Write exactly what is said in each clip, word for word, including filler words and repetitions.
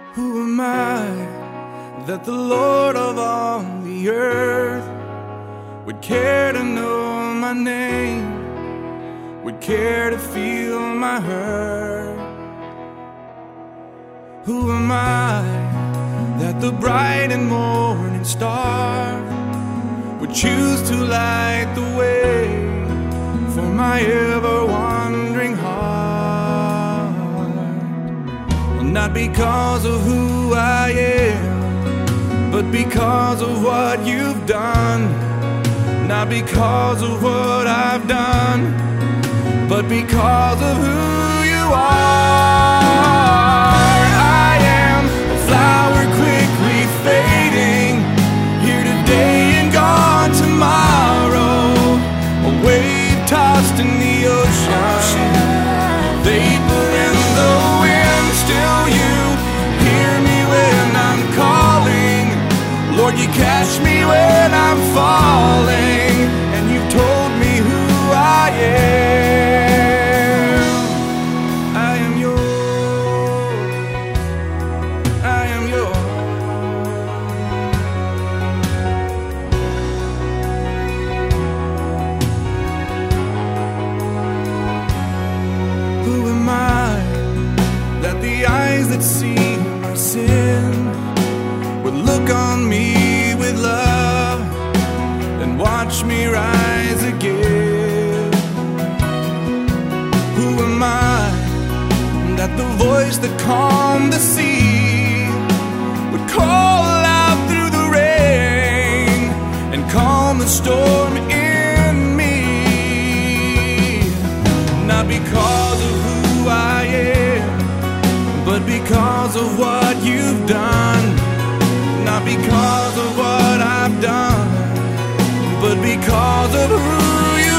Who am I that the Lord of all the earth would care to know my name, would care to feel my hurt? Who am I that the bright and morning star would choose to light the way for my ever-wandering heart? Well, not because of who I am, but because of what you've done. Not because of what I've done, but because of who you are. I am a flower quickly fading, here today and gone tomorrow, a wave tossed in the ocean, vapor in the wind. Still you hear me when I'm calling, Lord, you catch me when I'm falling, and you've told me who I am. I am yours, I am yours. Who am I that the eyes that see my sin would look on me with love and watch me rise again? Who am I that the voice that calmed the sea would call out through the rain and calm the storm in me? Not because of who I am, but because of what you've done. Not because of what I've done, but because of who you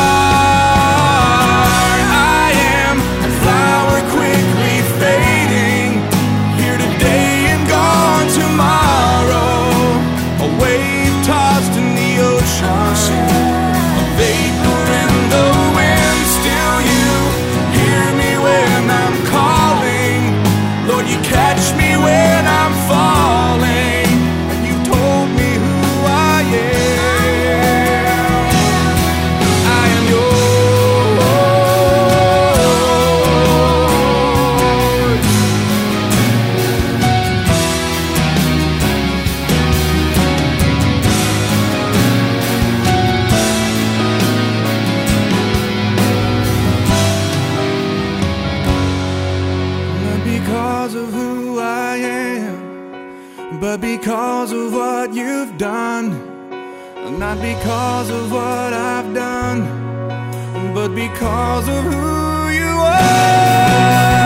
are. I am a flower quickly fading, here today and gone tomorrow, a wave tossed in the ocean, a vapor in the wind. Still you hear me when I'm calling, Lord, you catch me when I'm falling. Because of who I am, but because of what you've done. Not because of what I've done, but because of who you are.